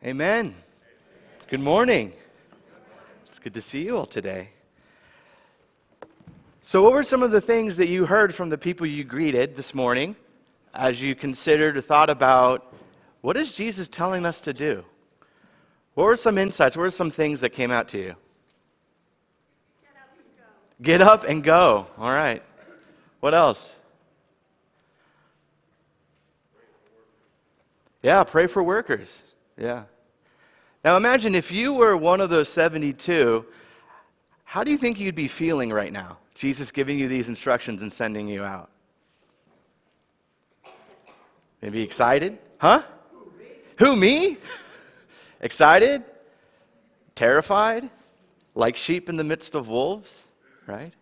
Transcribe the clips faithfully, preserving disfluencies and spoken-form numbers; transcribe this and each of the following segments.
Amen. Good morning. It's good to see you all today. So what were some of the things that you heard from the people you greeted this morning as you considered or thought about what is Jesus telling us to do? What were some insights? What were some things that came out to you? Get up and go. Get up and go. All right. What else? Yeah, pray for workers. Yeah. Now imagine if you were one of those seventy-two, how do you think you'd be feeling right now? Jesus giving you these instructions and sending you out. Maybe excited? Huh? Who, me? Who, me? Excited? Terrified? Like sheep in the midst of wolves? Right?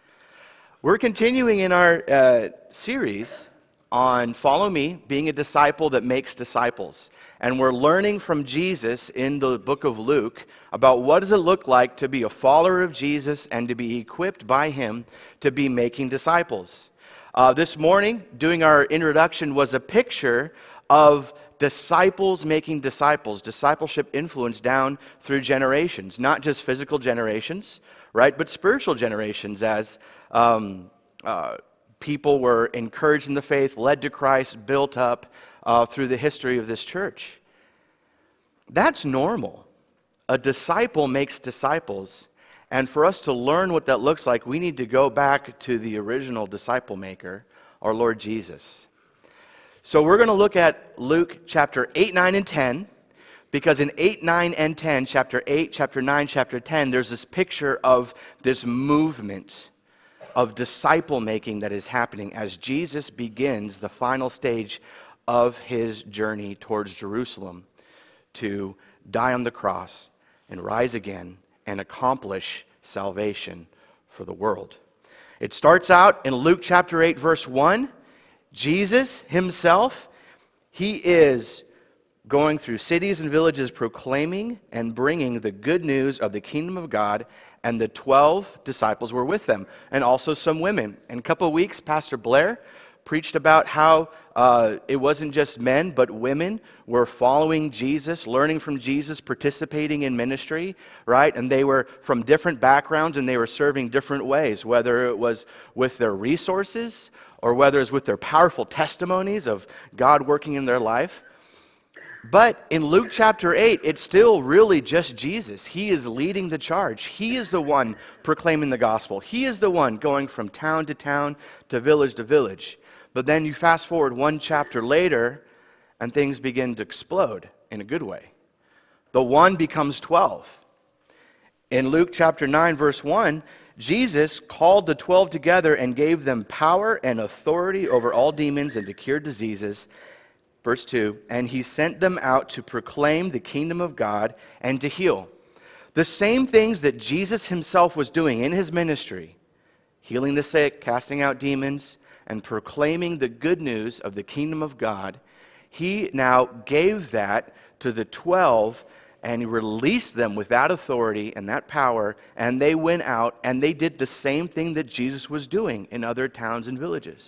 We're continuing in our uh, series on Follow Me, being a disciple that makes disciples. And we're learning from Jesus in the book of Luke about what does it look like to be a follower of Jesus and to be equipped by him to be making disciples. Uh, this morning, doing our introduction was a picture of disciples making disciples, discipleship influence down through generations, not just physical generations, right, but spiritual generations as um, uh, people were encouraged in the faith, led to Christ, built up uh, through the history of this church. That's normal. A disciple makes disciples. And for us to learn what that looks like, we need to go back to the original disciple maker, our Lord Jesus. So we're going to look at Luke chapter eight, nine, and ten, because in eight, nine, and ten, chapter eight, chapter nine, chapter ten, there's this picture of this movement of disciple making that is happening as Jesus begins the final stage of his journey towards Jerusalem to die on the cross and rise again and accomplish salvation for the world. It starts out in Luke chapter eight, verse one. Jesus himself, he is going through cities and villages proclaiming and bringing the good news of the kingdom of God, and the twelve disciples were with them, and also some women. In a couple of weeks, Pastor Blair preached about how uh, it wasn't just men, but women were following Jesus, learning from Jesus, participating in ministry, right? And they were from different backgrounds, and they were serving different ways, whether it was with their resources or whether it's with their powerful testimonies of God working in their life. But in Luke chapter eight, it's still really just Jesus. He is leading the charge. He is the one proclaiming the gospel. He is the one going from town to town, to village to village. But then you fast forward one chapter later, and things begin to explode in a good way. The one becomes twelve. In Luke chapter nine, verse one, Jesus called the twelve together and gave them power and authority over all demons and to cure diseases. Verse two, and he sent them out to proclaim the kingdom of God and to heal. The same things that Jesus himself was doing in his ministry, healing the sick, casting out demons, and proclaiming the good news of the kingdom of God, he now gave that to the twelve and he released them with that authority and that power, and they went out and they did the same thing that Jesus was doing in other towns and villages.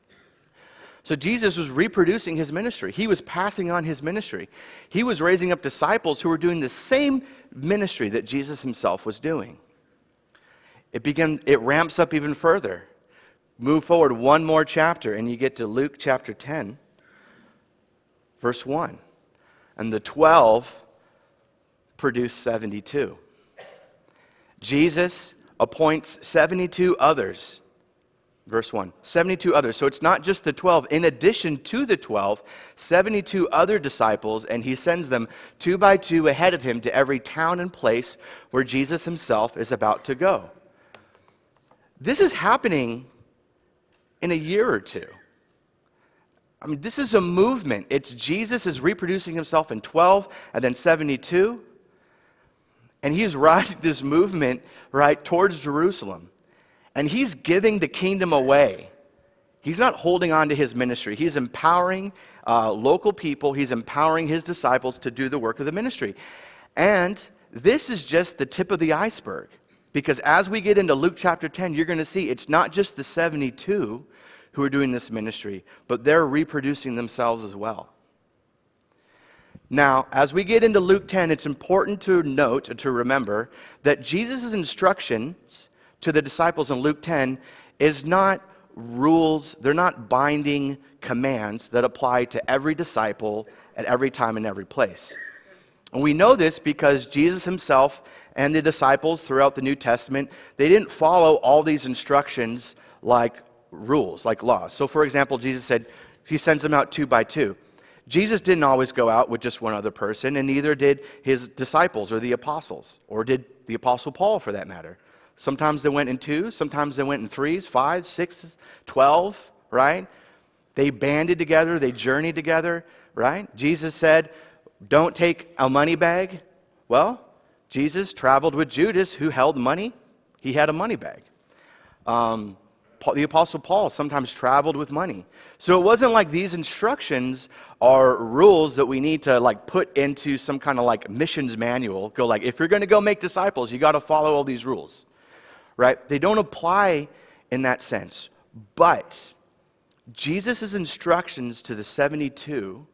So Jesus was reproducing his ministry. He was passing on his ministry. He was raising up disciples who were doing the same ministry that Jesus himself was doing. It began, it ramps up even further. Move forward one more chapter and you get to Luke chapter ten, verse one. And the twelve produced seventy-two. Jesus appoints seventy-two others. Verse one, seventy-two others. So it's not just the twelve. In addition to the twelve, seventy-two other disciples, and he sends them two by two ahead of him to every town and place where Jesus himself is about to go. This is happening in a year or two. I mean, this is a movement. It's Jesus is reproducing himself in twelve and then seventy-two. And he's riding this movement, right, towards Jerusalem. And he's giving the kingdom away. He's not holding on to his ministry. He's empowering uh, local people. He's empowering his disciples to do the work of the ministry. And this is just the tip of the iceberg. Because as we get into Luke chapter ten, you're going to see it's not just the seventy-two who are doing this ministry, but they're reproducing themselves as well. Now, as we get into Luke ten, it's important to note, to remember, that Jesus' instructions to the disciples in Luke ten is not rules, they're not binding commands that apply to every disciple at every time and every place. And we know this because Jesus himself and the disciples throughout the New Testament, they didn't follow all these instructions like rules, like laws. So for example, Jesus said, he sends them out two by two. Jesus didn't always go out with just one other person, and neither did his disciples or the apostles, or did the apostle Paul for that matter. Sometimes they went in twos, sometimes they went in threes, five, six, twelve, right? They banded together, they journeyed together, right? Jesus said, don't take a money bag. Well, Jesus traveled with Judas, who held money. He had a money bag. Um, the Apostle Paul sometimes traveled with money. So it wasn't like these instructions are rules that we need to like put into some kind of like missions manual. Go like, if you're going to go make disciples, you got to follow all these rules, right? They don't apply in that sense. But Jesus' instructions to the seventy-two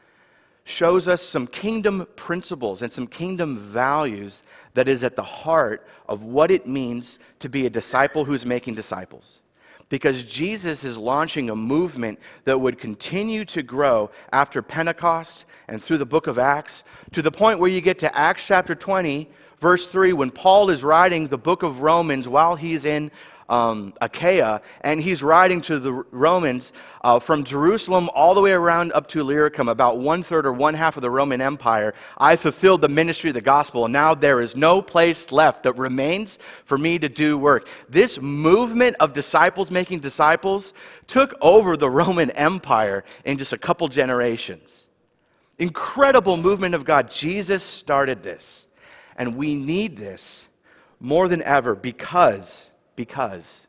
shows us some kingdom principles and some kingdom values that is at the heart of what it means to be a disciple who's making disciples. Because Jesus is launching a movement that would continue to grow after Pentecost and through the book of Acts, to the point where you get to Acts chapter twenty, verse three, when Paul is writing the book of Romans while he's in Um, Achaia, and he's writing to the Romans uh, from Jerusalem all the way around up to Illyricum, about one-third or one-half of the Roman Empire. I fulfilled the ministry of the gospel, and now there is no place left that remains for me to do work. This movement of disciples making disciples took over the Roman Empire in just a couple generations. Incredible movement of God. Jesus started this, and we need this more than ever because Because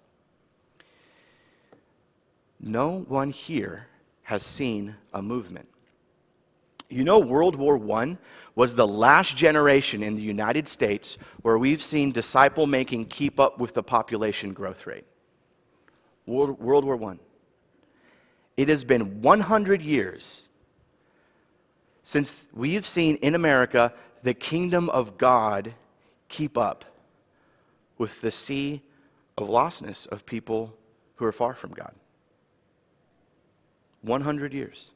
no one here has seen a movement. You know, World War One was the last generation in the United States where we've seen disciple making keep up with the population growth rate. World, World War One. It has been one hundred years since we've seen in America the kingdom of God keep up with the sea of lostness of people who are far from God. one hundred years.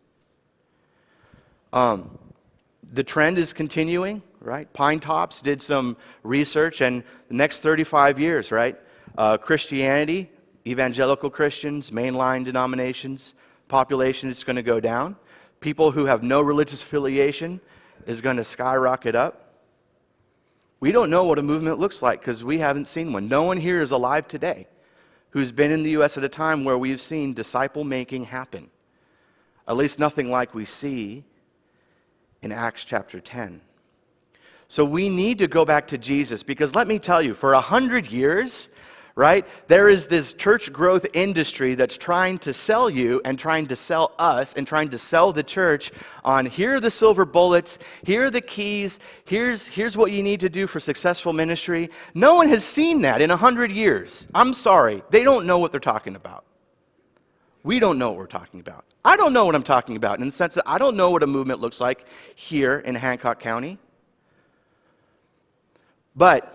Um, the trend is continuing, right? Pine Tops did some research, and the next thirty-five years, right? Uh, Christianity, evangelical Christians, mainline denominations, population is going to go down. People who have no religious affiliation is going to skyrocket up. We don't know what a movement looks like because we haven't seen one. No one here is alive today who's been in the U S at a time where we've seen disciple making happen. At least nothing like we see in Acts chapter ten. So we need to go back to Jesus because let me tell you, for a hundred years, right, there is this church growth industry that's trying to sell you and trying to sell us and trying to sell the church on here are the silver bullets, here are the keys, here's, here's what you need to do for successful ministry. No one has seen that in a hundred years. I'm sorry, they don't know what they're talking about. We don't know what we're talking about. I don't know what I'm talking about in the sense that I don't know what a movement looks like here in Hancock County. But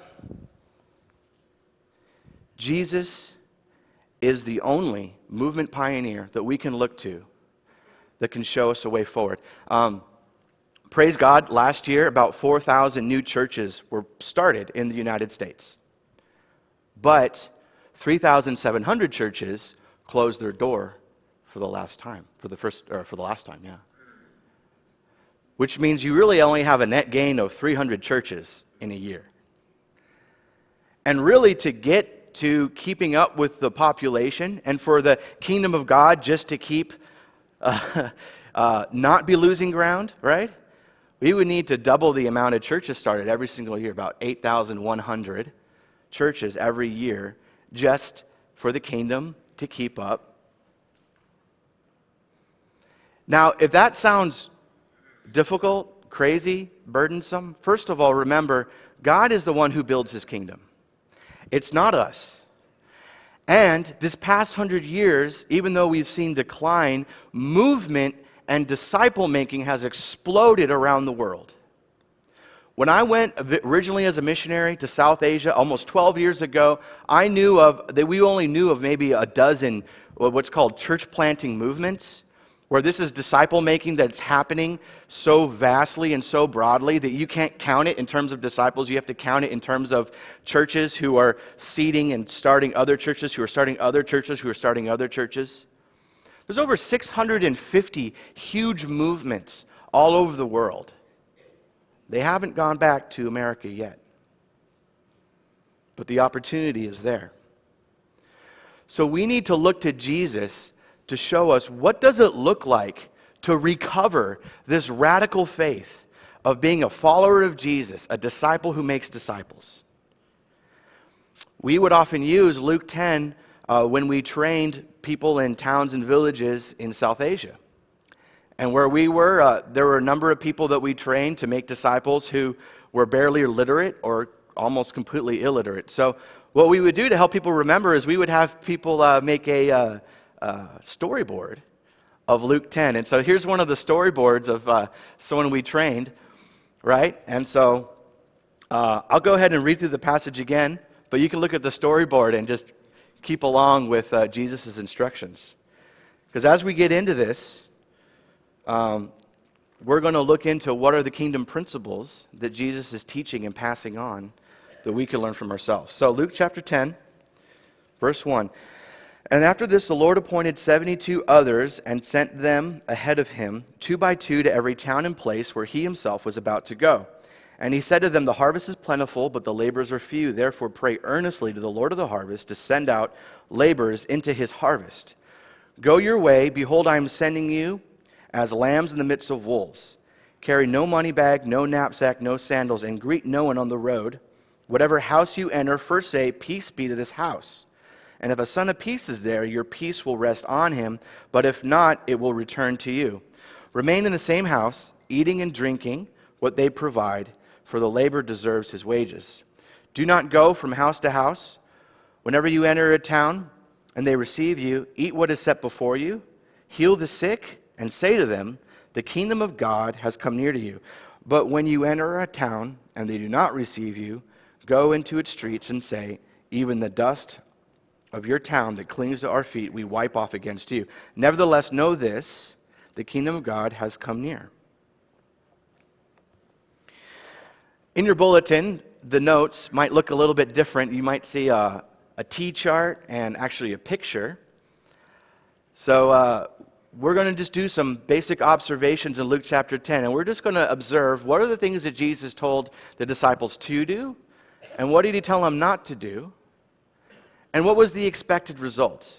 Jesus is the only movement pioneer that we can look to that can show us a way forward. Um, praise God, last year about four thousand new churches were started in the United States. But three thousand seven hundred churches closed their door for the last time, for the first, or for the last time, yeah. Which means you really only have a net gain of three hundred churches in a year. And really to get to keeping up with the population and for the kingdom of God just to keep, uh, uh, not be losing ground, right? We would need to double the amount of churches started every single year, about eight thousand one hundred churches every year, just for the kingdom to keep up. Now, if that sounds difficult, crazy, burdensome, first of all, remember, God is the one who builds his kingdom. It's not us. And this past hundred years, even though we've seen decline, movement and disciple making has exploded around the world. When I went originally as a missionary to South Asia almost twelve years ago, I knew of, that we only knew of maybe a dozen what's called church planting movements, where this is disciple making that's happening so vastly and so broadly that you can't count it in terms of disciples. You have to count it in terms of churches who are seeding and starting other churches, who are starting other churches, who are starting other churches. There's over six hundred fifty huge movements all over the world. They haven't gone back to America yet. But the opportunity is there. So we need to look to Jesus to show us, what does it look like to recover this radical faith of being a follower of Jesus, a disciple who makes disciples. We would often use Luke ten uh, when we trained people in towns and villages in South Asia. And where we were, uh, there were a number of people that we trained to make disciples who were barely literate or almost completely illiterate. So what we would do to help people remember is we would have people uh, make a uh, uh, storyboard of Luke ten. And so here's one of the storyboards of uh, someone we trained, right? And so uh, I'll go ahead and read through the passage again, but you can look at the storyboard and just keep along with uh, Jesus' instructions. Because as we get into this, Um, we're going to look into what are the kingdom principles that Jesus is teaching and passing on that we can learn from ourselves. So Luke chapter ten, verse one. And after this, the Lord appointed seventy-two others and sent them ahead of him, two by two, to every town and place where he himself was about to go. And he said to them, the harvest is plentiful, but the laborers are few. Therefore pray earnestly to the Lord of the harvest to send out laborers into his harvest. Go your way, behold, I am sending you as lambs in the midst of wolves. Carry no money bag, no knapsack, no sandals, and greet no one on the road. Whatever house you enter, first say, peace be to this house. And if a son of peace is there, your peace will rest on him, but if not, it will return to you. Remain in the same house, eating and drinking what they provide, for the laborer deserves his wages. Do not go from house to house. Whenever you enter a town and they receive you, eat what is set before you, heal the sick, and say to them, the kingdom of God has come near to you. But when you enter a town and they do not receive you, go into its streets and say, even the dust of your town that clings to our feet we wipe off against you. Nevertheless, know this, the kingdom of God has come near. In your bulletin, the notes might look a little bit different. You might see a, a T chart and actually a picture. So uh, we're going to just do some basic observations in Luke chapter ten, and we're just going to observe what are the things that Jesus told the disciples to do, and what did he tell them not to do, and what was the expected result.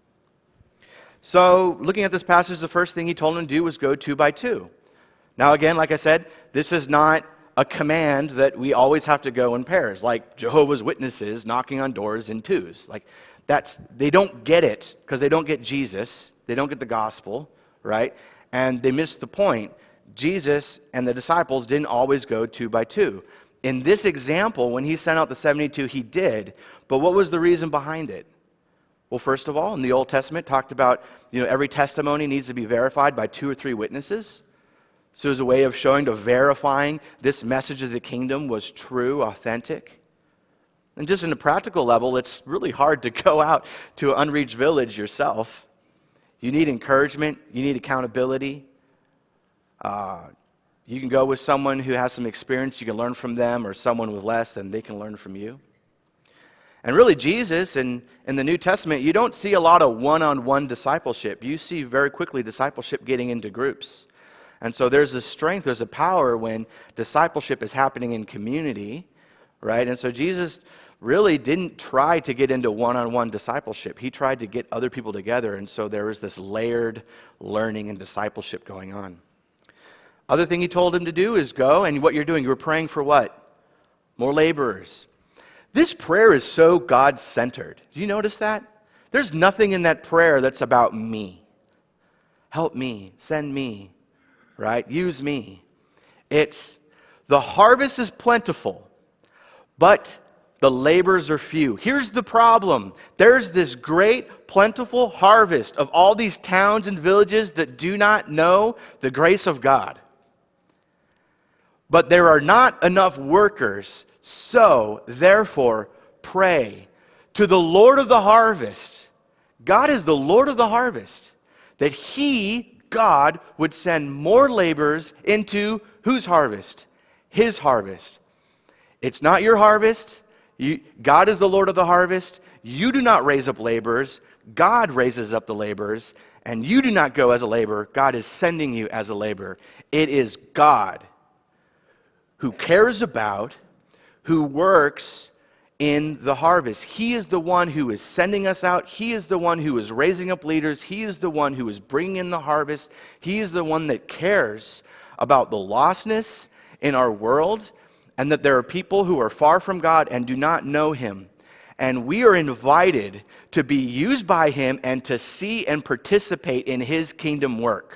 So looking at this passage, the first thing he told them to do was go two by two. Now again, like I said, this is not a command that we always have to go in pairs, like Jehovah's Witnesses knocking on doors in twos. Like that's, they don't get it because they don't get Jesus. They don't get the gospel, right? And they miss the point. Jesus and the disciples didn't always go two by two. In this example, when he sent out the seventy-two, he did. But what was the reason behind it? Well, first of all, in the Old Testament, talked about, you know, every testimony needs to be verified by two or three witnesses. So it was a way of showing, to verifying this message of the kingdom was true, authentic. And just on a practical level, it's really hard to go out to an unreached village yourself. You need encouragement. You need accountability. Uh, you can go with someone who has some experience. You can learn from them, or someone with less, and they can learn from you. And really, Jesus, in, in the New Testament, you don't see a lot of one-on-one discipleship. You see very quickly discipleship getting into groups. And so there's a strength, there's a power when discipleship is happening in community, right? And so Jesus really didn't try to get into one-on-one discipleship. He tried to get other people together, and so there was this layered learning and discipleship going on. Other thing he told him to do is go, and what you're doing, you're praying for what? More laborers. This prayer is so God-centered. Do you notice that? There's nothing in that prayer that's about me. Help me, send me, right? Use me. It's, the harvest is plentiful, but the laborers are few. Here's the problem. There's this great, plentiful harvest of all these towns and villages that do not know the grace of God. But there are not enough workers, so therefore pray to the Lord of the harvest. God is the Lord of the harvest, that He, God, would send more laborers into whose harvest? His harvest. It's not your harvest. You, God is the Lord of the harvest. You do not raise up laborers. God raises up the laborers. And you do not go as a laborer. God is sending you as a laborer. It is God who cares about, who works in the harvest. He is the one who is sending us out. He is the one who is raising up leaders. He is the one who is bringing in the harvest. He is the one that cares about the lostness in our world, and that there are people who are far from God and do not know Him. And we are invited to be used by Him and to see and participate in His kingdom work.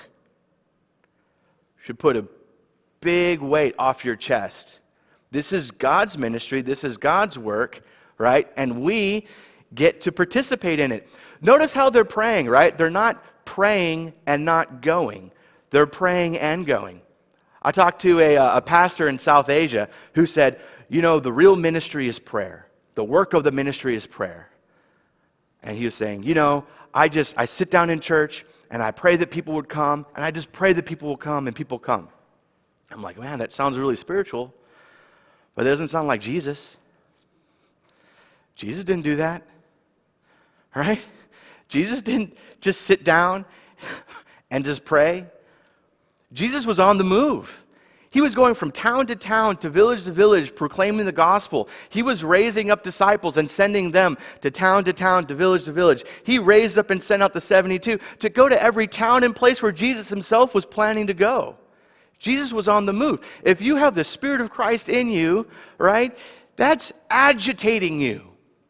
Should put a big weight off your chest. This is God's ministry. This is God's work, right? And we get to participate in it. Notice how they're praying, right? They're not praying and not going. They're praying and going. I talked to a, a pastor in South Asia who said, you know, the real ministry is prayer. The work of the ministry is prayer. And he was saying, you know, I just, I sit down in church and I pray that people would come, and I just pray that people will come, and people come. I'm like, man, that sounds really spiritual, but it doesn't sound like Jesus. Jesus didn't do that, right? Jesus didn't just sit down and just pray. Jesus was on the move. He was going from town to town, to village to village, proclaiming the gospel. He was raising up disciples and sending them to town to town, to village to village. He raised up and sent out the seventy-two to go to every town and place where Jesus Himself was planning to go. Jesus was on the move. If you have the Spirit of Christ in you, right, that's agitating you.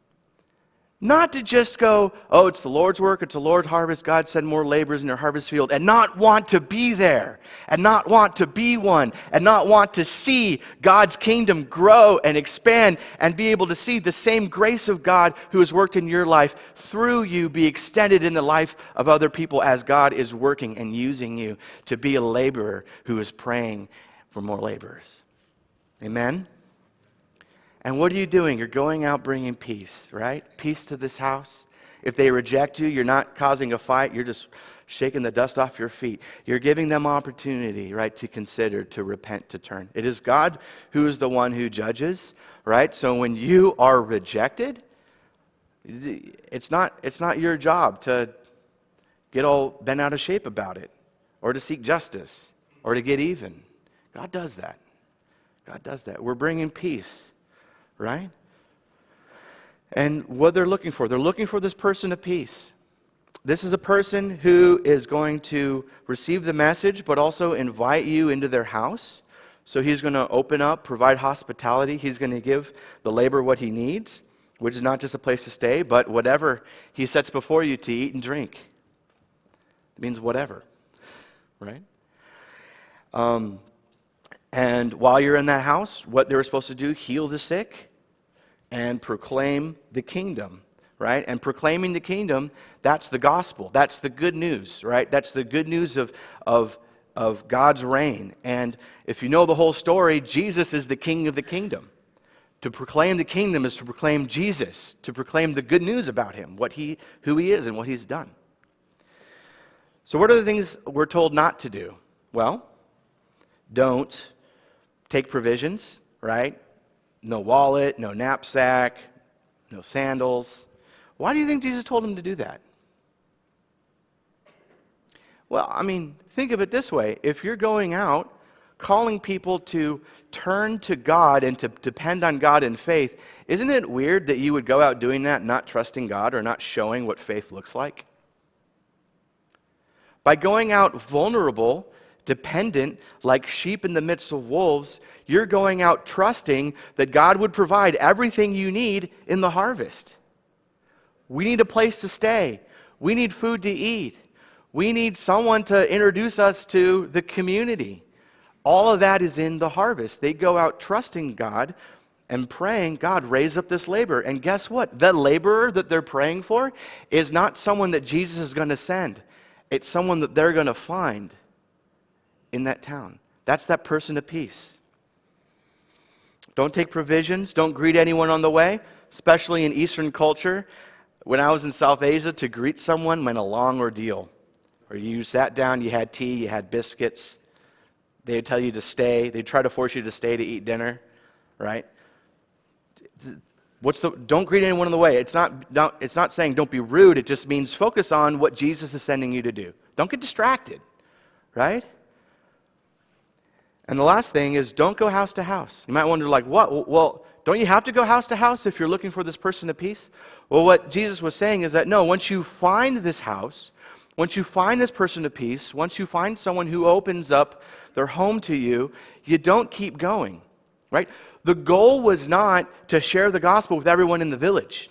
Not to just go, oh, it's the Lord's work, it's the Lord's harvest, God send more laborers in your harvest field, and not want to be there, and not want to be one, and not want to see God's kingdom grow and expand, and be able to see the same grace of God who has worked in your life through you be extended in the life of other people as God is working and using you to be a laborer who is praying for more laborers. Amen? And what are you doing? You're going out bringing peace, right? Peace to this house. If they reject you, you're not causing a fight. You're just shaking the dust off your feet. You're giving them opportunity, right, to consider, to repent, to turn. It is God who is the one who judges, right? So when you are rejected, it's not, it's not your job to get all bent out of shape about it, or to seek justice, or to get even. God does that. God does that. We're bringing peace. Right? And what they're looking for, they're looking for this person of peace. This is a person who is going to receive the message, but also invite you into their house. So he's going to open up, provide hospitality. He's going to give the laborer what he needs, which is not just a place to stay, but whatever he sets before you to eat and drink. It means whatever, right? Um, And while you're in that house, what they were supposed to do, heal the sick and proclaim the kingdom, right? And proclaiming the kingdom, that's the gospel. That's the good news, right? That's the good news of, of, of God's reign. And if you know the whole story, Jesus is the king of the kingdom. To proclaim the kingdom is to proclaim Jesus, to proclaim the good news about Him, what he, who He is and what He's done. So what are the things we're told not to do? Well, don't take provisions, right? No wallet, no knapsack, no sandals. Why do you think Jesus told him to do that? Well, I mean, think of it this way. If you're going out, calling people to turn to God and to depend on God in faith, isn't it weird that you would go out doing that, not trusting God or not showing what faith looks like? By going out vulnerable, dependent, like sheep in the midst of wolves, you're going out trusting that God would provide everything you need in the harvest. We need a place to stay. We need food to eat. We need someone to introduce us to the community. All of that is in the harvest. They go out trusting God and praying, God, raise up this laborer. And guess what? That laborer that they're praying for is not someone that Jesus is going to send. It's someone that they're going to find in that town. That's that person of peace. Don't take provisions. Don't greet anyone on the way, especially in Eastern culture. When I was in South Asia, to greet someone meant a long ordeal. Or you sat down, you had tea, you had biscuits. They'd tell you to stay. They'd try to force you to stay to eat dinner, right? What's the? Don't greet anyone on the way. It's not, not. It's not saying don't be rude. It just means focus on what Jesus is sending you to do. Don't get distracted, right? And the last thing is don't go house to house. You might wonder, like, what? Well, don't you have to go house to house if you're looking for this person of peace? Well, what Jesus was saying is that no. Once you find this house, once you find this person of peace, once you find someone who opens up their home to you, you don't keep going, right? The goal was not to share the gospel with everyone in the village.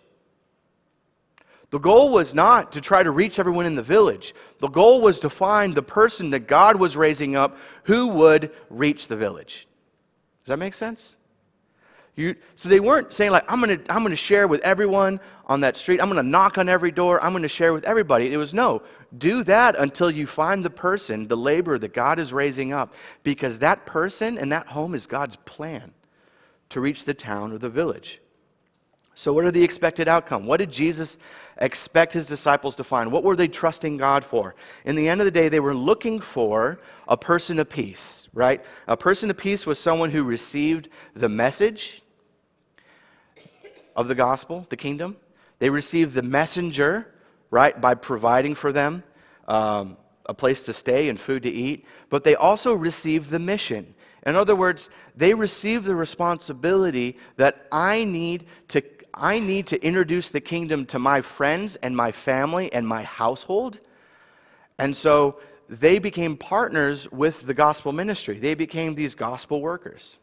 The goal was not to try to reach everyone in the village. The goal was to find the person that God was raising up who would reach the village. Does that make sense? You, so they weren't saying like, I'm going to I'm going to share with everyone on that street. I'm going to knock on every door. I'm going to share with everybody. It was no, do that until you find the person, the laborer that God is raising up, because that person and that home is God's plan to reach the town or the village. So what are the expected outcome? What did Jesus expect his disciples to find? What were they trusting God for? In the end of the day, they were looking for a person of peace, right? A person of peace was someone who received the message of the gospel, the kingdom. They received the messenger, right, by providing for them um, a place to stay and food to eat. But they also received the mission. In other words, they received the responsibility that I need to I need to introduce the kingdom to my friends and my family and my household. And so they became partners with the gospel ministry. They became these gospel workers.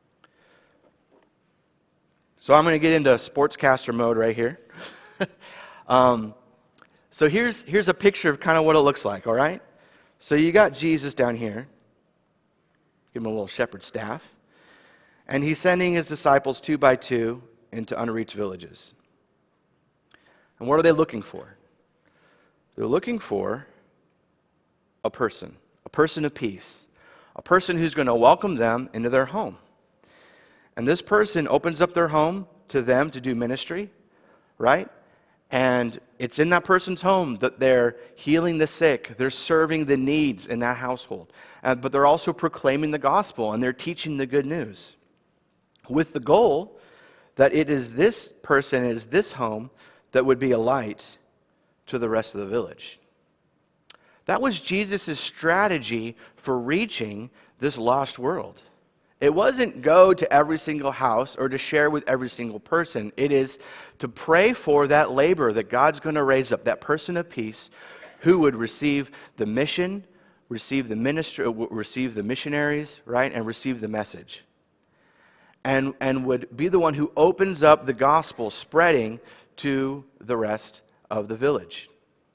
So I'm going to get into sportscaster mode right here. um, so here's, here's a picture of kind of what it looks like, all right? So you got Jesus down here. Give him a little shepherd staff. And he's sending his disciples two by two into unreached villages. And what are they looking for? They're looking for a person, a person of peace, a person who's going to welcome them into their home. And this person opens up their home to them to do ministry, right? And it's in that person's home that they're healing the sick, they're serving the needs in that household. Uh, but they're also proclaiming the gospel and they're teaching the good news, with the goal that it is this person, it is this home that would be a light to the rest of the village. That was Jesus' strategy for reaching this lost world. It wasn't go to every single house or to share with every single person. It is to pray for that laborer that God's going to raise up, that person of peace who would receive the mission, receive the ministry, receive the missionaries, right, and receive the message. And, and would be the one who opens up the gospel spreading to the rest of the village.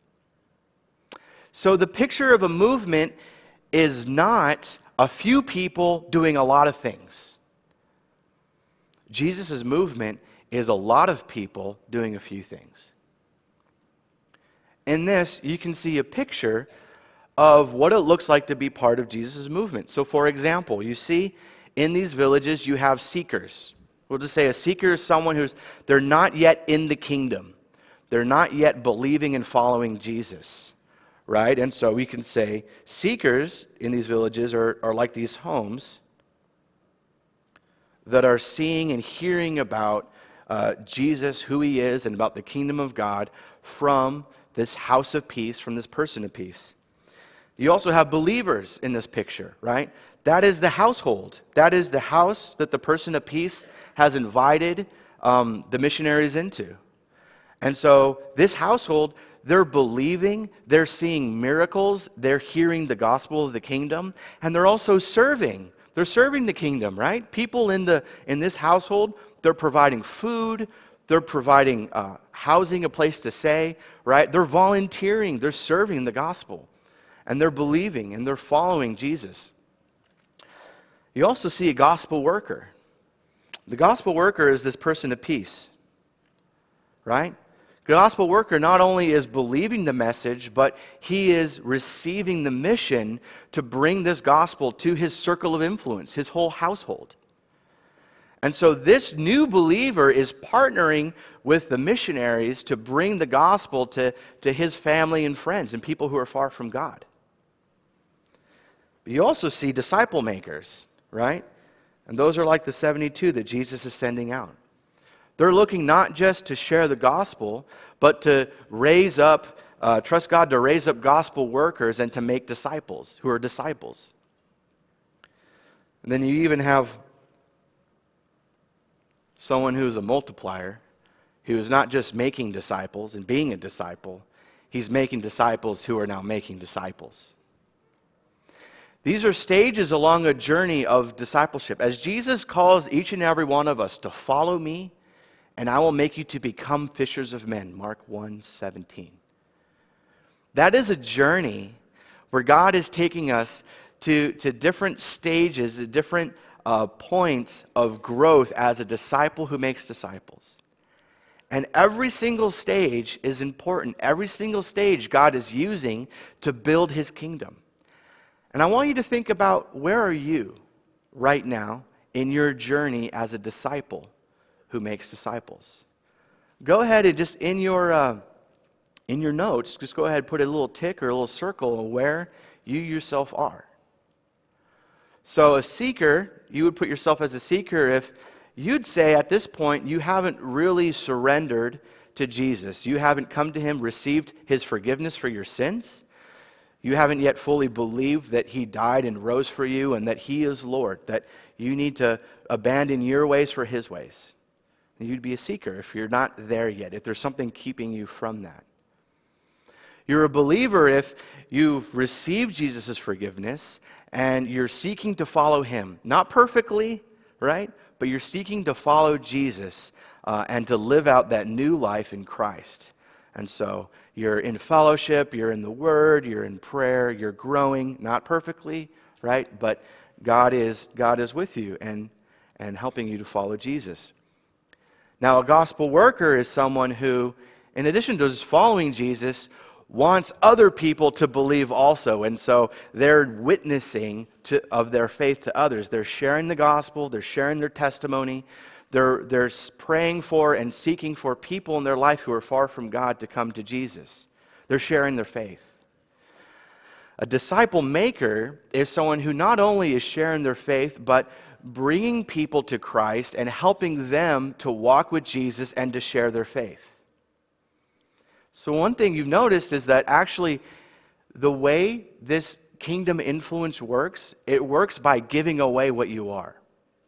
So the picture of a movement is not a few people doing a lot of things. Jesus' movement is a lot of people doing a few things. In this, you can see a picture of what it looks like to be part of Jesus' movement. So for example, you see in these villages, you have seekers. We'll just say a seeker is someone who's, they're not yet in the kingdom. They're not yet believing and following Jesus, right? And so we can say seekers in these villages are, are like these homes that are seeing and hearing about uh, Jesus, who he is, and about the kingdom of God from this house of peace, from this person of peace. You also have believers in this picture, right? That is the household. That is the house that the person of peace has invited um, the missionaries into. And so this household, they're believing, they're seeing miracles, they're hearing the gospel of the kingdom, and they're also serving. They're serving the kingdom, right? People in the in this household, they're providing food, they're providing uh, housing, a place to stay, right? They're volunteering, they're serving the gospel, and they're believing, and they're following Jesus. You also see a gospel worker. The gospel worker is this person of peace, right? The gospel worker not only is believing the message, but he is receiving the mission to bring this gospel to his circle of influence, his whole household. And so this new believer is partnering with the missionaries to bring the gospel to, to his family and friends and people who are far from God. But you also see disciple makers, right? And those are like the seventy-two that Jesus is sending out. They're looking not just to share the gospel, but to raise up, uh, trust God to raise up gospel workers and to make disciples who are disciples. And then you even have someone who's a multiplier, who is not just making disciples and being a disciple, he's making disciples who are now making disciples. These are stages along a journey of discipleship. As Jesus calls each and every one of us to follow me, and I will make you to become fishers of men, Mark one seventeen. That is a journey where God is taking us to, to different stages, different uh, points of growth as a disciple who makes disciples. And every single stage is important. Every single stage God is using to build his kingdom. And I want you to think about, where are you right now in your journey as a disciple who makes disciples? Go ahead and just in your uh, in your notes, just go ahead and put a little tick or a little circle on where you yourself are. So a seeker, you would put yourself as a seeker if you'd say at this point you haven't really surrendered to Jesus. You haven't come to him, received his forgiveness for your sins. You haven't yet fully believed that he died and rose for you and that he is Lord, that you need to abandon your ways for his ways. You'd be a seeker if you're not there yet, if there's something keeping you from that. You're a believer if you've received Jesus' forgiveness and you're seeking to follow him. Not perfectly, right? But you're seeking to follow Jesus uh, and to live out that new life in Christ. And so you're in fellowship, you're in the Word, you're in prayer, you're growing, not perfectly, right? But God is God is with you and, and helping you to follow Jesus. Now, a gospel worker is someone who, in addition to just following Jesus, wants other people to believe also. And so they're witnessing to, of their faith to others. They're sharing the gospel, they're sharing their testimony. They're, they're praying for and seeking for people in their life who are far from God to come to Jesus. They're sharing their faith. A disciple maker is someone who not only is sharing their faith, but bringing people to Christ and helping them to walk with Jesus and to share their faith. So one thing you've noticed is that actually the way this kingdom influence works, it works by giving away what you are.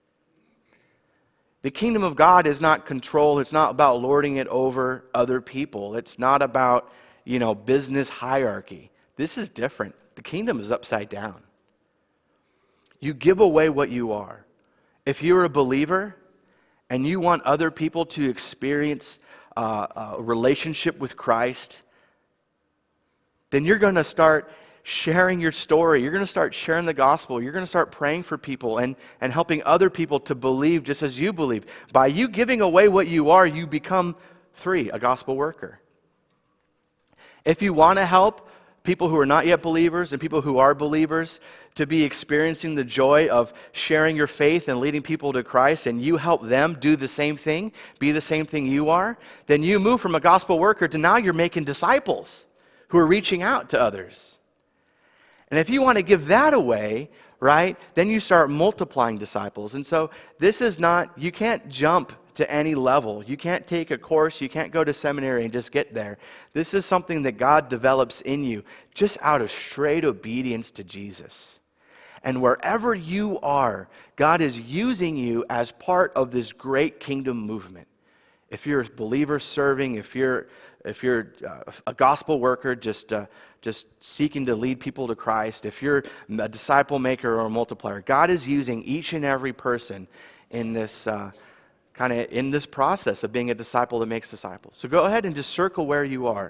The kingdom of God is not control. It's not about lording it over other people. It's not about, you know, business hierarchy. This is different. The kingdom is upside down. You give away what you are. If you're a believer and you want other people to experience uh, a relationship with Christ, then you're going to start sharing your story. You're going to start sharing the gospel. You're going to start praying for people and, and helping other people to believe just as you believe. By you giving away what you are, you become, three, a gospel worker. If you want to help people who are not yet believers and people who are believers to be experiencing the joy of sharing your faith and leading people to Christ, and you help them do the same thing, be the same thing you are, then you move from a gospel worker to now you're making disciples who are reaching out to others. And if you want to give that away, right, then you start multiplying disciples. And so this is not, you can't jump to any level. You can't take a course, you can't go to seminary and just get there. This is something that God develops in you just out of straight obedience to Jesus. And wherever you are, God is using you as part of this great kingdom movement. If you're a believer serving, if you're if you're uh, a gospel worker just uh, just seeking to lead people to Christ, if you're a disciple maker or a multiplier, God is using each and every person in this uh, kind of in this process of being a disciple that makes disciples. So go ahead and just circle where you are.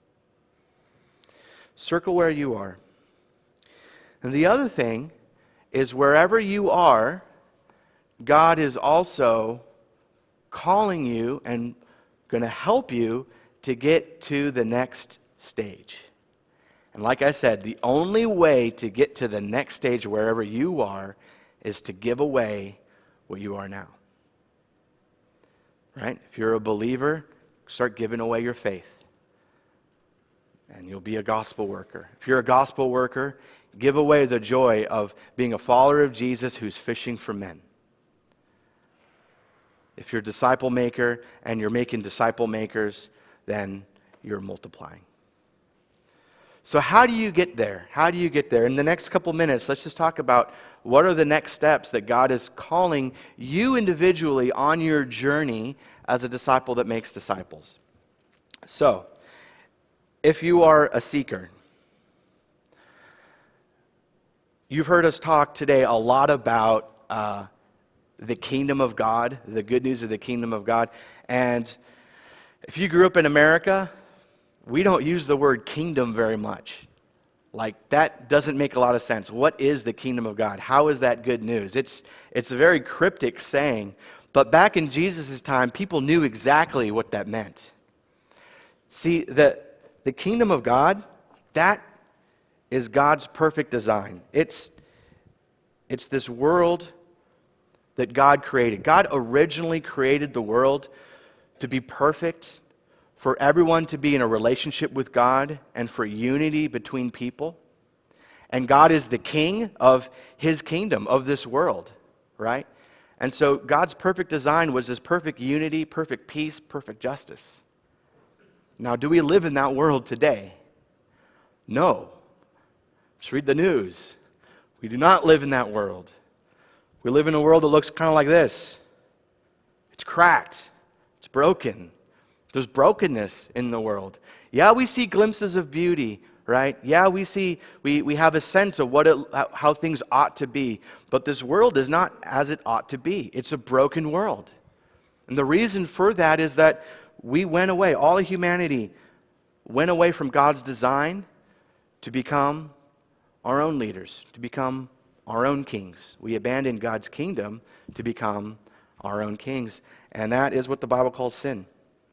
Circle where you are. And the other thing is, wherever you are, God is also calling you and going to help you to get to the next stage. And like I said, the only way to get to the next stage wherever you are is to give away what you are now. Right? If you're a believer, start giving away your faith. And you'll be a gospel worker. If you're a gospel worker, give away the joy of being a follower of Jesus who's fishing for men. If you're a disciple maker and you're making disciple makers, then you're multiplying. So how do you get there? How do you get there? In the next couple minutes, let's just talk about what are the next steps that God is calling you individually on your journey as a disciple that makes disciples. So, if you are a seeker, you've heard us talk today a lot about uh, the kingdom of God, the good news of the kingdom of God. And if you grew up in America, we don't use the word kingdom very much. Like, that doesn't make a lot of sense. What is the kingdom of God? How is that good news? It's, it's a very cryptic saying. But back in Jesus' time, people knew exactly what that meant. See, the, the kingdom of God, that is God's perfect design. It's, it's this world that God created. God originally created the world to be perfect, for everyone to be in a relationship with God, and for unity between people. And God is the king of his kingdom, of this world, right? And so God's perfect design was this perfect unity, perfect peace, perfect justice. Now, do we live in that world today? No. Just read the news. We do not live in that world. We live in a world that looks kind of like this. It's cracked. It's broken. There's brokenness in the world. Yeah, we see glimpses of beauty, right? Yeah, we see, we, we have a sense of what it, how things ought to be. But this world is not as it ought to be. It's a broken world. And the reason for that is that we went away, all of humanity went away from God's design to become our own leaders, to become our own kings. We abandoned God's kingdom to become our own kings. And that is what the Bible calls sin.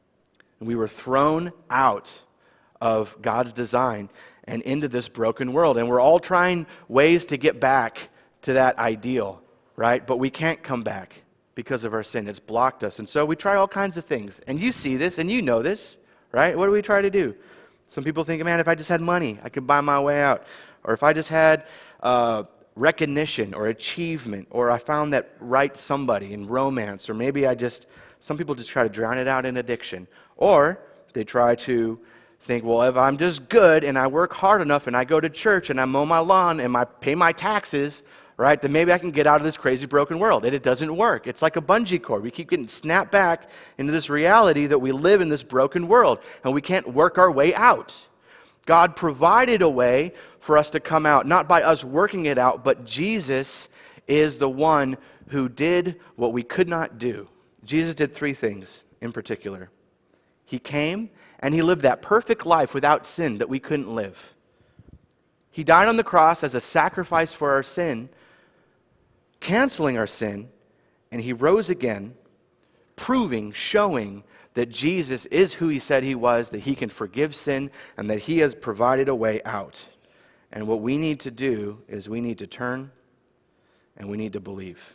We were thrown out of God's design and into this broken world. And we're all trying ways to get back to that ideal, right? But we can't come back because of our sin. It's blocked us. And so we try all kinds of things. And you see this and you know this, right? What do we try to do? Some people think, man, if I just had money, I could buy my way out. Or if I just had uh, recognition or achievement, or I found that right somebody in romance, or maybe I just, some people just try to drown it out in addiction. Or they try to think, well, if I'm just good and I work hard enough and I go to church and I mow my lawn and I pay my taxes, right, then maybe I can get out of this crazy broken world. And it doesn't work. It's like a bungee cord. We keep getting snapped back into this reality that we live in this broken world and we can't work our way out. God provided a way for us to come out, not by us working it out, but Jesus is the one who did what we could not do. Jesus did three things in particular. He came and he lived that perfect life without sin that we couldn't live. He died on the cross as a sacrifice for our sin, canceling our sin, and he rose again, proving, showing that Jesus is who he said he was, that he can forgive sin, and that he has provided a way out. And what we need to do is we need to turn and we need to believe.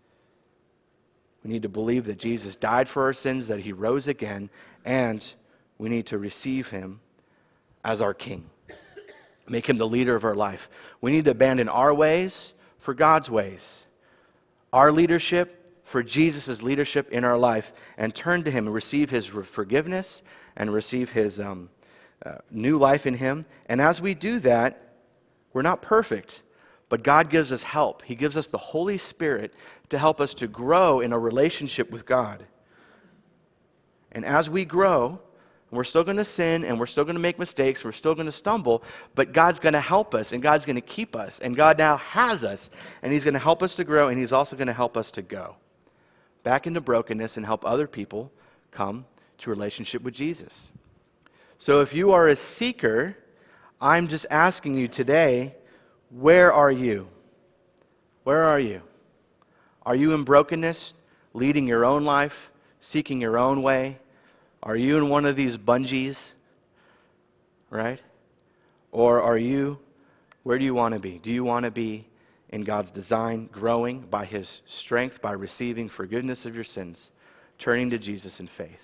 We need to believe that Jesus died for our sins, that he rose again, and we need to receive him as our king. Make him the leader of our life. We need to abandon our ways for God's ways. Our leadership for Jesus' leadership in our life, and turn to him and receive his forgiveness and receive his um, uh, new life in him. And as we do that, we're not perfect, but God gives us help. He gives us the Holy Spirit to help us to grow in a relationship with God. And as we grow, we're still going to sin, and we're still going to make mistakes, we're still going to stumble, but God's going to help us, and God's going to keep us, and God now has us, and he's going to help us to grow, and he's also going to help us to go back into brokenness and help other people come to a relationship with Jesus. So if you are a seeker, I'm just asking you today, where are you? Where are you? Are you in brokenness, leading your own life, seeking your own way? Are you in one of these bungees, right? Or are you, where do you want to be? Do you want to be in God's design, growing by His strength, by receiving forgiveness of your sins, turning to Jesus in faith?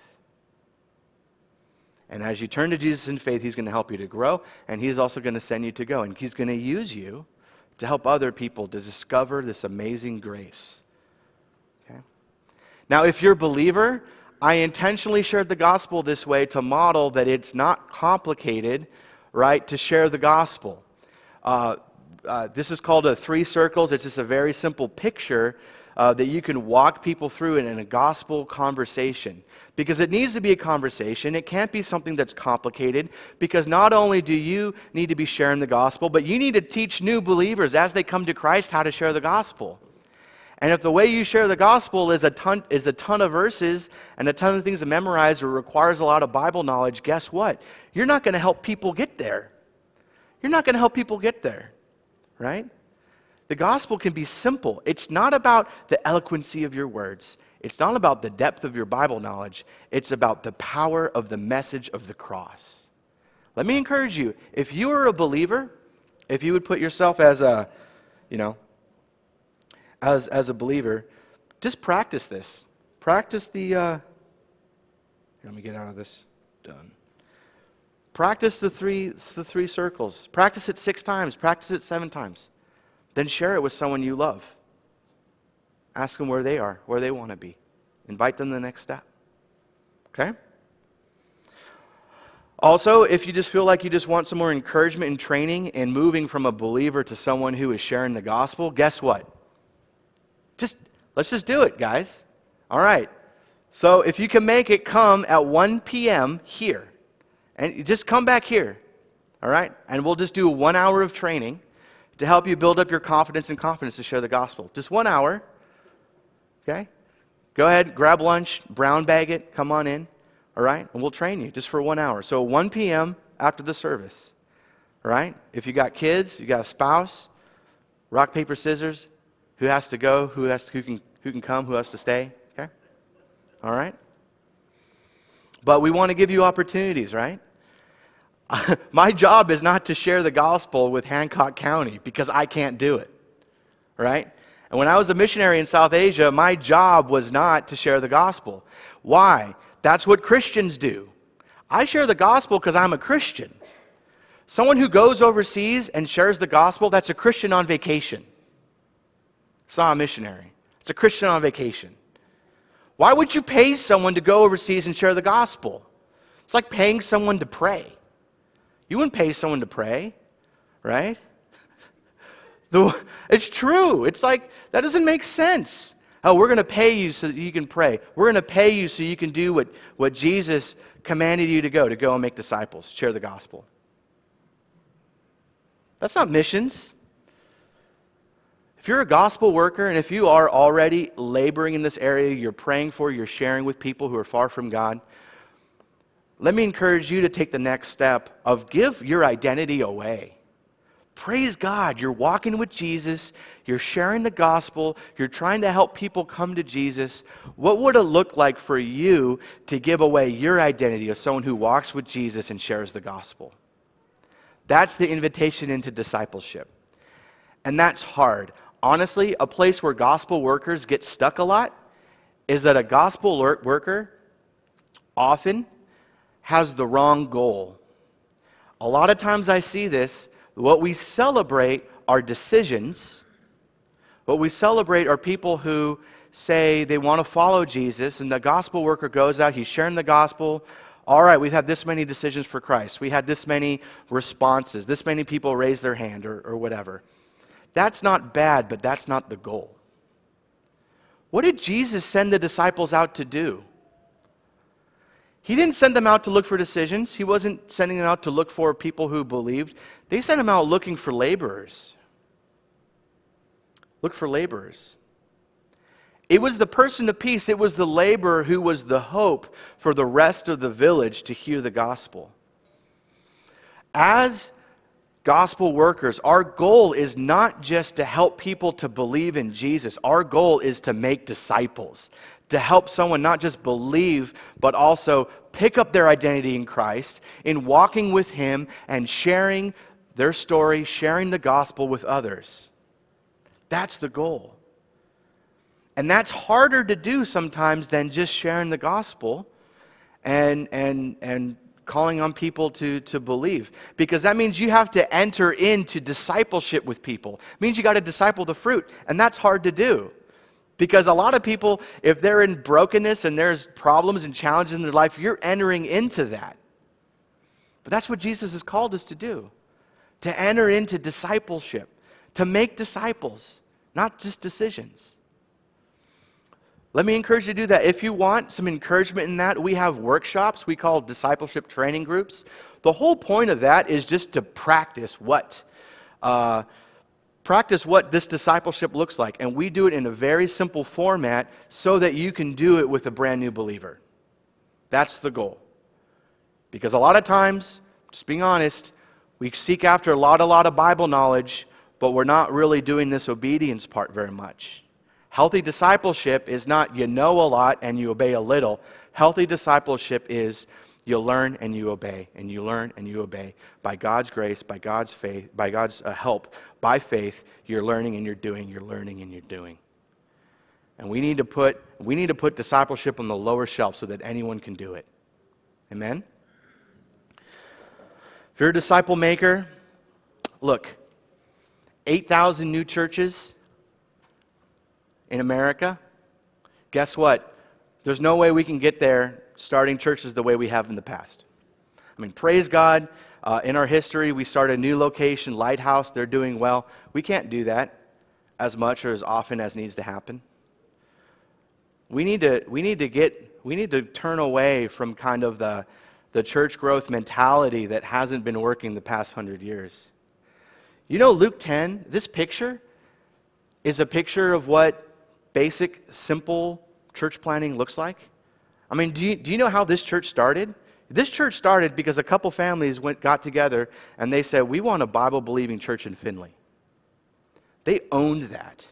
And as you turn to Jesus in faith, He's going to help you to grow, and He's also going to send you to go. And He's going to use you to help other people to discover this amazing grace. Okay? Now, if you're a believer, I intentionally shared the gospel this way to model that it's not complicated, right, to share the gospel. Uh, uh, this is called a three circles. It's just a very simple picture uh, that you can walk people through in, in a gospel conversation. Because it needs to be a conversation. It can't be something that's complicated, because not only do you need to be sharing the gospel, but you need to teach new believers as they come to Christ how to share the gospel. And if the way you share the gospel is a ton is a ton of verses and a ton of things to memorize or requires a lot of Bible knowledge, guess what? You're not going to help people get there. You're not going to help people get there, right? The gospel can be simple. It's not about the eloquency of your words. It's not about the depth of your Bible knowledge. It's about the power of the message of the cross. Let me encourage you, if you are a believer, if you would put yourself as a, you know, as, as a believer, just practice this. Practice the, uh, let me get out of this, done. Practice the three, the three circles. Practice it six times. Practice it seven times. Then share it with someone you love. Ask them where they are, where they want to be. Invite them to the next step. Okay? Also, if you just feel like you just want some more encouragement and training in moving from a believer to someone who is sharing the gospel, guess what? Just, let's just do it, guys. All right. So if you can make it, come at one p.m. here. And you just come back here. All right? And we'll just do one hour of training to help you build up your confidence and confidence to share the gospel. Just one hour. Okay? Go ahead, grab lunch, brown bag it, come on in. All right? And we'll train you just for one hour. So one p.m. after the service. All right? If you got kids, you got a spouse, rock, paper, scissors, who has to go, who has to, who can who can come, who has to stay. Okay? All right? But we want to give you opportunities, right? My job is not to share the gospel with Hancock County because I can't do it. Right? And when I was a missionary in South Asia, my job was not to share the gospel. Why? That's what Christians do. I share the gospel because I'm a Christian. Someone who goes overseas and shares the gospel, that's a Christian on vacation. It's not a missionary. It's a Christian on vacation. Why would you pay someone to go overseas and share the gospel? It's like paying someone to pray. You wouldn't pay someone to pray, right? The, it's true. It's like, that doesn't make sense. Oh, we're going to pay you so that you can pray. We're going to pay you so you can do what, what Jesus commanded you to go, to go and make disciples, share the gospel. That's not missions. If you're a gospel worker and if you are already laboring in this area, you're praying for, you're sharing with people who are far from God, let me encourage you to take the next step of give your identity away. Praise God, you're walking with Jesus, you're sharing the gospel, you're trying to help people come to Jesus. What would it look like for you to give away your identity as someone who walks with Jesus and shares the gospel? That's the invitation into discipleship. And that's hard. Honestly, a place where gospel workers get stuck a lot is that a gospel worker often has the wrong goal. A lot of times I see this. What we celebrate are decisions. What we celebrate are people who say they want to follow Jesus, and the gospel worker goes out, he's sharing the gospel. All right, we've had this many decisions for Christ. We had this many responses. This many people raise their hand or, or whatever. That's not bad, but that's not the goal. What did Jesus send the disciples out to do? He didn't send them out to look for decisions. He wasn't sending them out to look for people who believed. They sent them out looking for laborers. Look for laborers. It was the person of peace. It was the laborer who was the hope for the rest of the village to hear the gospel. As gospel workers, our goal is not just to help people to believe in Jesus. Our goal is to make disciples, to help someone not just believe, but also pick up their identity in Christ, in walking with Him and sharing their story, sharing the gospel with others. That's the goal. And that's harder to do sometimes than just sharing the gospel and and and calling on people to, to believe. Because that means you have to enter into discipleship with people. It means you got to disciple the fruit, and that's hard to do. Because a lot of people, if they're in brokenness and there's problems and challenges in their life, you're entering into that. But that's what Jesus has called us to do. To enter into discipleship. To make disciples, not just decisions. Let me encourage you to do that. If you want some encouragement in that, we have workshops we call discipleship training groups. The whole point of that is just to practice what? Uh, practice what this discipleship looks like. And we do it in a very simple format so that you can do it with a brand new believer. That's the goal. Because a lot of times, just being honest, we seek after a lot, a lot of Bible knowledge, but we're not really doing this obedience part very much. Healthy discipleship is not you know a lot and you obey a little. Healthy discipleship is you learn and you obey, and you learn and you obey. By God's grace, by God's faith, by God's uh, help, by faith, you're learning and you're doing, you're learning and you're doing. And we need to put we need to put discipleship on the lower shelf so that anyone can do it. Amen? If you're a disciple maker, look, eight thousand new churches in America, guess what? There's no way we can get there starting churches the way we have in the past. I mean, praise God, uh, in our history, we started a new location, Lighthouse, they're doing well. We can't do that as much or as often as needs to happen. We need to, we need to get, we need to turn away from kind of the, the church growth mentality that hasn't been working the past hundred years. You know, Luke ten, this picture is a picture of what basic, simple church planning looks like. I mean, do you, do you know how this church started? This church started because a couple families went got together and they said, we want a Bible-believing church in Findlay. They owned that.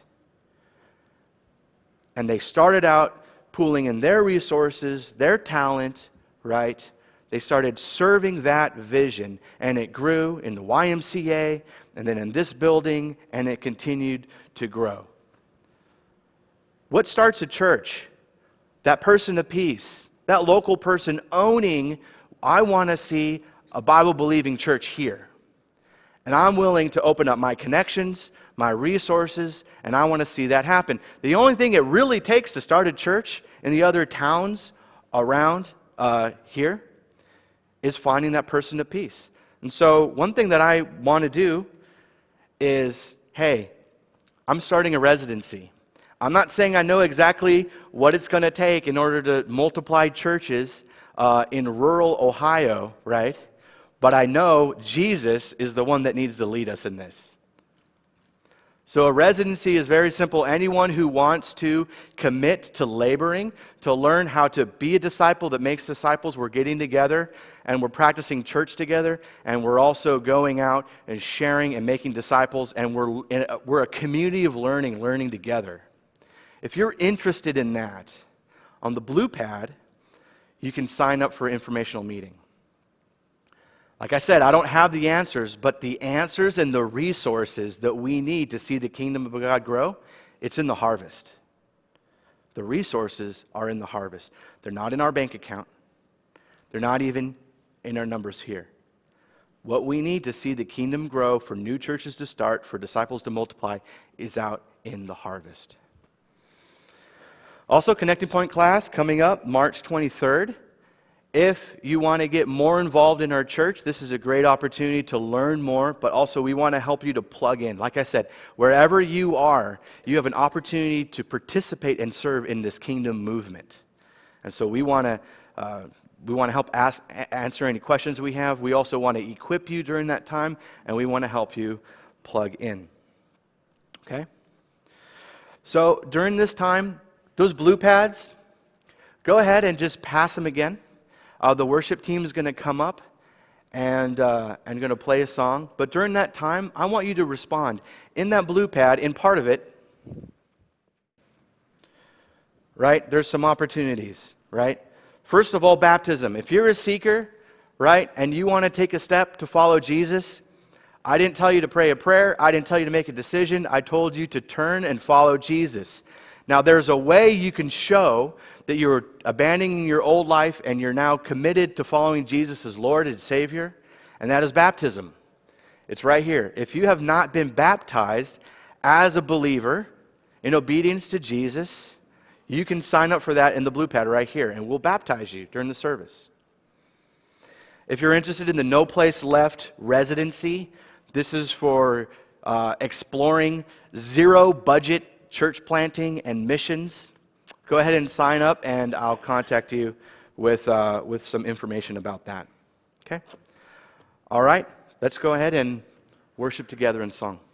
And they started out pooling in their resources, their talent, right? They started serving that vision, and it grew in the Y M C A, and then in this building, and it continued to grow. What starts a church? That person of peace, that local person owning, I want to see a Bible-believing church here. And I'm willing to open up my connections, my resources, and I want to see that happen. The only thing it really takes to start a church in the other towns around uh, here is finding that person of peace. And so one thing that I want to do is, hey, I'm starting a residency. I'm not saying I know exactly what it's going to take in order to multiply churches uh, in rural Ohio, right? But I know Jesus is the one that needs to lead us in this. So a residency is very simple. Anyone who wants to commit to laboring, to learn how to be a disciple that makes disciples, we're getting together and we're practicing church together, and we're also going out and sharing and making disciples, and we're in a, we're a community of learning, learning together. If you're interested in that, on the blue pad, you can sign up for an informational meeting. Like I said, I don't have the answers, but the answers and the resources that we need to see the kingdom of God grow, it's in the harvest. The resources are in the harvest. They're not in our bank account. They're not even in our numbers here. What we need to see the kingdom grow, for new churches to start, for disciples to multiply, is out in the harvest. Also, Connecting Point class coming up March twenty-third. If you want to get more involved in our church, this is a great opportunity to learn more, but also we want to help you to plug in. Like I said, wherever you are, you have an opportunity to participate and serve in this kingdom movement. And so we want to uh, we want to help ask, answer any questions we have. We also want to equip you during that time, and we want to help you plug in. Okay? So during this time, those blue pads, go ahead and just pass them again. Uh, the worship team is going to come up, and uh, I'm going to play a song. But during that time, I want you to respond. In that blue pad, in part of it, right, there's some opportunities, right? First of all, baptism. If you're a seeker, right, and you want to take a step to follow Jesus, I didn't tell you to pray a prayer. I didn't tell you to make a decision. I told you to turn and follow Jesus. Now, there's a way you can show that you're abandoning your old life and you're now committed to following Jesus as Lord and Savior, and that is baptism. It's right here. If you have not been baptized as a believer in obedience to Jesus, you can sign up for that in the blue pad right here, and we'll baptize you during the service. If you're interested in the No Place Left residency, this is for uh, exploring zero-budget church planting and missions. Go ahead and sign up, and I'll contact you with, uh, with some information about that. Okay? All right, let's go ahead and worship together in song.